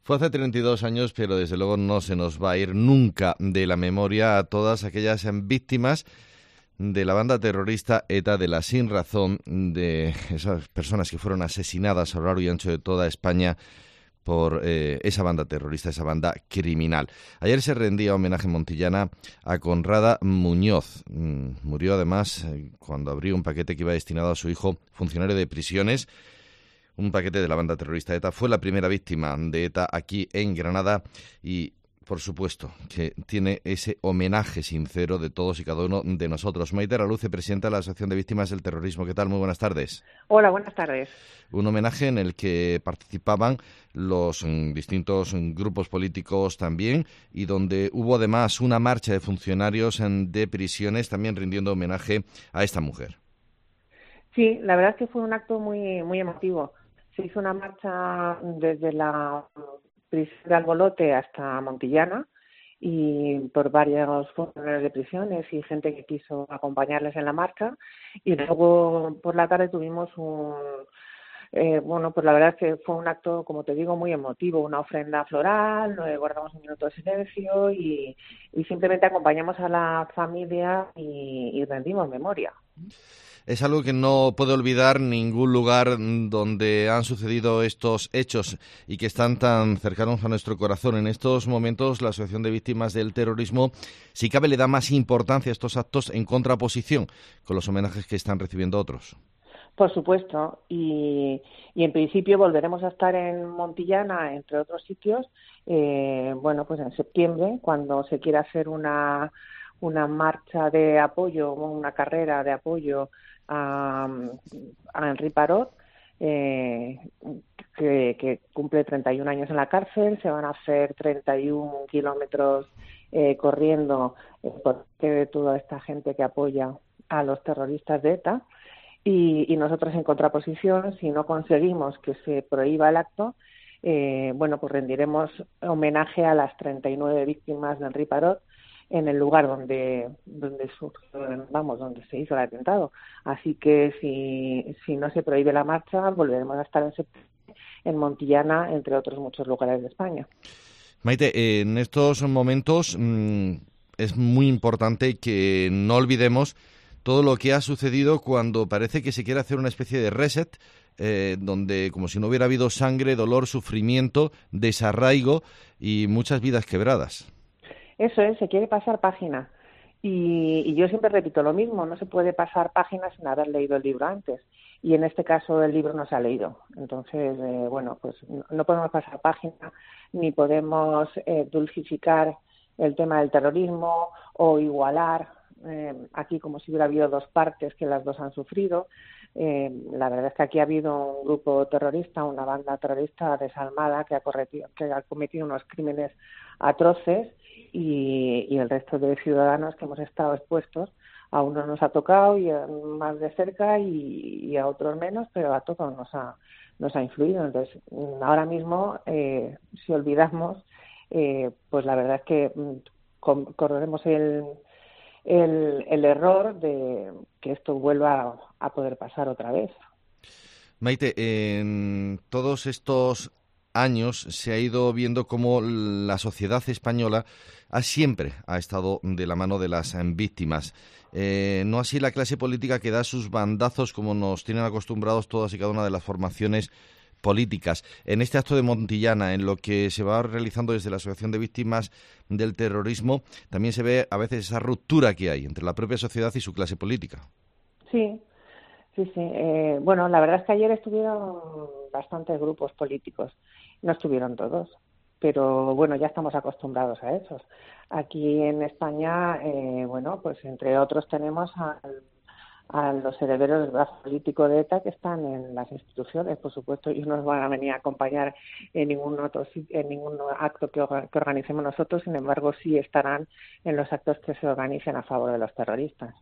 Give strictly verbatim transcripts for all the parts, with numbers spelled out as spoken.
Fue hace treinta y dos años, pero desde luego no se nos va a ir nunca de la memoria a todas aquellas víctimas de la banda terrorista ETA, de la Sinrazón, de esas personas que fueron asesinadas a lo largo y ancho de toda España por eh, esa banda terrorista, esa banda criminal. Ayer se rendía homenaje en Montillana a Conrada Muñoz. Mm, murió además eh, cuando abrió un paquete que iba destinado a su hijo, funcionario de prisiones. Un paquete de la banda terrorista ETA. Fue la primera víctima de ETA aquí en Granada y, por supuesto, que tiene ese homenaje sincero de todos y cada uno de nosotros. Maite Araluce, presidenta de la Asociación de Víctimas del Terrorismo. ¿Qué tal? Muy buenas tardes. Hola, buenas tardes. Un homenaje en el que participaban los mm, distintos mm, grupos políticos también y donde hubo además una marcha de funcionarios mm, de prisiones también rindiendo homenaje a esta mujer. Sí, la verdad es que fue un acto muy, muy emotivo. Se hizo una marcha desde la prisión de Albolote hasta Montillana y por varios funcionarios de prisiones y gente que quiso acompañarles en la marcha. Y luego por la tarde tuvimos un... Eh, bueno, pues la verdad es que fue un acto, como te digo, muy emotivo, una ofrenda floral, eh, guardamos un minuto de silencio y, y simplemente acompañamos a la familia y, y rendimos memoria. Es algo que no puede olvidar ningún lugar donde han sucedido estos hechos y que están tan cercanos a nuestro corazón. En estos momentos, la Asociación de Víctimas del Terrorismo, si cabe, le da más importancia a estos actos en contraposición con los homenajes que están recibiendo otros. Por supuesto, y, y en principio volveremos a estar en Montillana, entre otros sitios, eh, bueno, pues en septiembre, cuando se quiera hacer una, una marcha de apoyo, una carrera de apoyo a, a Henri Parot, eh, que, que cumple treinta y un años en la cárcel. Se van a hacer treinta y un kilómetros eh, corriendo eh, por de toda esta gente que apoya a los terroristas de ETA. Y, y nosotros, en contraposición, si no conseguimos que se prohíba el acto, eh, bueno, pues rendiremos homenaje a las treinta y nueve víctimas de Henri Parot en el lugar donde donde surgió, vamos, donde se hizo el atentado. Así que si, si no se prohíbe la marcha, volveremos a estar en septiembre en Montillana, entre otros muchos lugares de España. Maite, en estos momentos mmm, es muy importante que no olvidemos todo lo que ha sucedido cuando parece que se quiere hacer una especie de reset, eh, donde como si no hubiera habido sangre, dolor, sufrimiento, desarraigo y muchas vidas quebradas. Eso es, se quiere pasar página. Y, y yo siempre repito lo mismo, no se puede pasar página sin haber leído el libro antes. Y en este caso el libro no se ha leído. Entonces, eh, bueno, pues no, no podemos pasar página, ni podemos eh, dulcificar el tema del terrorismo o igualar eh, aquí como si hubiera habido dos partes que las dos han sufrido. Eh, la verdad es que aquí ha habido un grupo terrorista, una banda terrorista desalmada que ha, corretido, que ha cometido unos crímenes atroces y, y el resto de ciudadanos que hemos estado expuestos, a unos nos ha tocado y a, más de cerca y, y a otros menos, pero a todos nos ha, nos ha influido. Entonces, ahora mismo, eh, si olvidamos, eh, pues la verdad es que mm, correremos el, el, el error de que esto vuelva a, a poder pasar otra vez. Maite, en todos estos años se ha ido viendo cómo la sociedad española ha, siempre ha estado de la mano de las víctimas. Eh, no así la clase política que da sus bandazos como nos tienen acostumbrados todas y cada una de las formaciones políticas. En este acto de Montillana, en lo que se va realizando desde la Asociación de Víctimas del Terrorismo, también se ve a veces esa ruptura que hay entre la propia sociedad y su clase política. Sí, sí, sí. Eh, bueno, la verdad es que ayer estuvieron bastantes grupos políticos. No estuvieron todos, pero bueno, ya estamos acostumbrados a esos. Aquí en España, eh, bueno, pues entre otros tenemos al a los herederos del brazo político de ETA que están en las instituciones, por supuesto, y no nos van a venir a acompañar en ningún otro en ningún acto que, que organicemos nosotros, sin embargo sí estarán en los actos que se organicen a favor de los terroristas.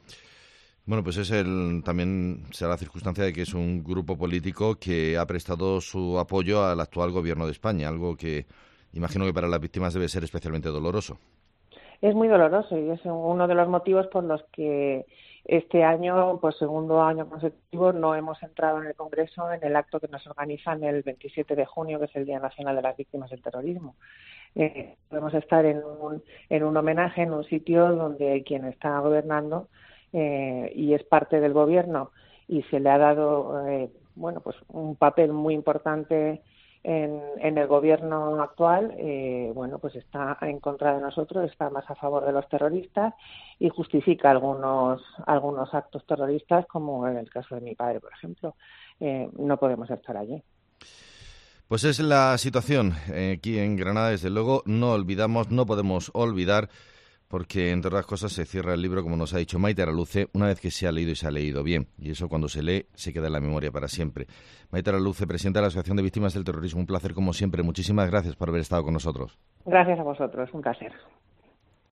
Bueno, pues es el, también se da la circunstancia de que es un grupo político que ha prestado su apoyo al actual gobierno de España, algo que imagino que para las víctimas debe ser especialmente doloroso. Es muy doloroso y es uno de los motivos por los que Este año, pues segundo año consecutivo, no hemos entrado en el Congreso en el acto que nos organizan el veintisiete de junio, que es el Día Nacional de las Víctimas del Terrorismo. Eh, podemos estar en un, en un homenaje, en un sitio donde quien está gobernando eh, y es parte del gobierno y se le ha dado eh, bueno, pues un papel muy importante en, en el gobierno actual, eh, bueno, pues está en contra de nosotros, está más a favor de los terroristas y justifica algunos algunos actos terroristas, como en el caso de mi padre, por ejemplo. Eh, no podemos estar allí. Pues es la situación eh, aquí en Granada, desde luego. No olvidamos, no podemos olvidar, porque entre otras cosas se cierra el libro, como nos ha dicho Maite Araluce, una vez que se ha leído y se ha leído bien. Y eso cuando se lee se queda en la memoria para siempre. Maite Araluce, presidenta de la Asociación de Víctimas del Terrorismo, un placer como siempre. Muchísimas gracias por haber estado con nosotros. Gracias a vosotros, un placer.